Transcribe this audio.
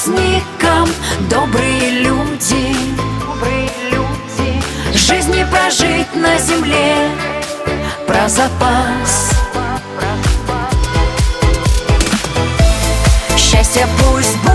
праздником, добрые люди. Жизни прожить на земле про запас. Счастье пусть будет